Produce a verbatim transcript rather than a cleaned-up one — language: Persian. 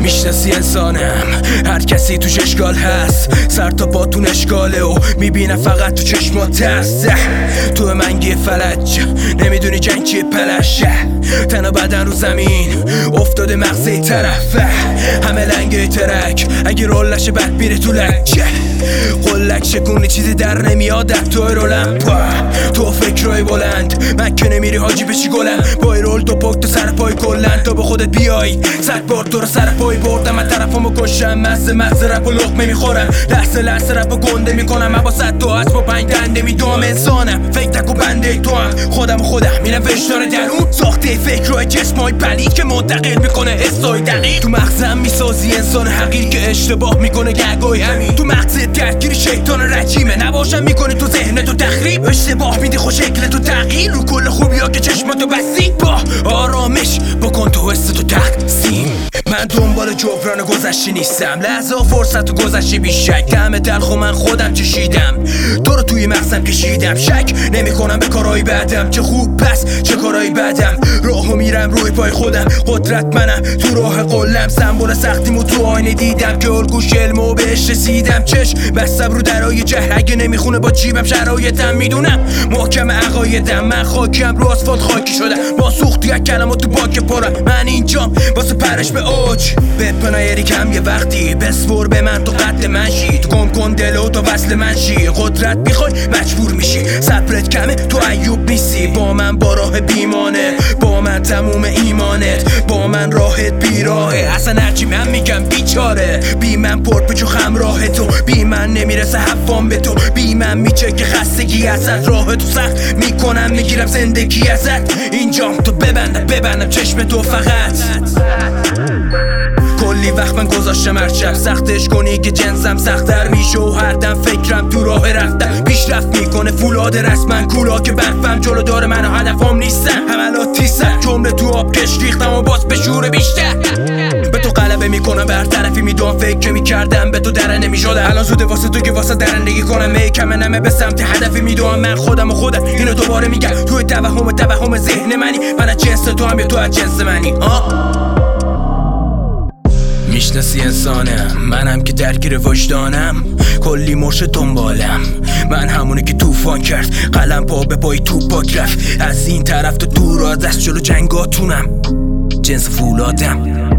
میشناسی انسانم، هر کسی توش اشکال هست، سر تا پاتون اشکاله و میبینه فقط تو چشمات هست. تو منگی فلج نمیدونی جنگ چیه پلشه، تنها بدن رو زمین افتاده مغزه طرفه، همه لنگه ترک اگه رول نشه بد میره تو لنجه. قلک شکونه چیزی در نمیاد توی رولم تو فکرهای بلند، من که نمیری حاجی بشی گلم. بای رول تو پک تو سر پای کلن تا به خودت بیای، صد بار تو رو سر پای بردم، من طرفمو کشم، مزه مزه رپ و لقمه میخورم، لحظه لحظه رپ و گنده میکنم، من با صد تا اسب و پنج دنده میدوام. انسانم فکر تک و بنده تو هم، خودم خودم میرم وجدان درون، ساخته فکرهای جسمای پلید که منتقل میکنه حسای دقیق. تو مغزم میسازی انسان حقیر که اشتباه میکنه گرگای همین، تو مغزت درگیری شیطان رجیمه، نباشم میکنی تو ذهنتو تخریب، اشتباه میدی خوش شکلتو تغییر، رو کل خوبیا که چشماتو بستی با آرامش بکن تو حستو تقسیم. من دنبال جبران گذشته نیستم، لحظه فرصت و گذشته بیشک، دم تلخو من خودم چشیدم، تو رو توی مغزم کشیدم، شک نمی کنم به کارهای بعدم، چه خوب پس چه کارهای بعدم، راهو میرم روی پای خودم، قدرت منم تو راه قلم، سمبل سختیمو تو آینه دیدم که الگوش علمو بهش رسیدم، چشم بستم رو درای جهل اگه نمیخونه با جیبم شرایطم، میدونم محکم عقایدم، من خاکیم رو آسفالت خاکی شدم، با سوختی از کلمات تو باک پرم، من اینجام واسه پرش به اوج، به پنایری کم یه وقتی بسپر به من تو قد من شی، تو گم کن دلو تا وصل من شی، قدرت میخوای مجبور میشی، صبرت کمه تو ایوب نیستی، با من با راه بیمانه، با من تموم ایمانت، با من راحت بیراهه، اصلا هرچی من میگم بیچاره، بی من پرپچ و خم راه تو، بی من نمیرسه حفام به تو، بی من میچه که خستگی ازت، راه تو سخت میکنم میگیرم زندگی ازت، اینجام تو ببندم ببندم چشم تو فقط. کلی وقت من گذاشتم هرچم سختش کنی که جنسم سختر میشه و هر دم فکرم تو راه رفتم، پیشرفت میکنه فولاد رسمن کولا که برفم جلو داره من و هدفم نیستم، حملات تیزن جمله تو آب کش ریختم و باز به شور بیشتر، به تو غلبه میکنم برطرفی میدونم فکر که میکردم به تو درنده میشدم، الان زوده واسه تو که واسه درندگی کنم، میکم نمه به سمت هدفی میدونم، من خودم و خودم اینو دوباره میگم، توی توهم توهم ذهن منی، من از جنس تو هم یا تو از جنس منی. آه میشناسی انسانم، منم که درگیر وجدانم، کلی مرشد دنبالم، من همونه که توفان کرد، قلم پا به پای تو پاک رفت، از این طرف تو دور از دست جلو جنگاتونم، جنس فولادم.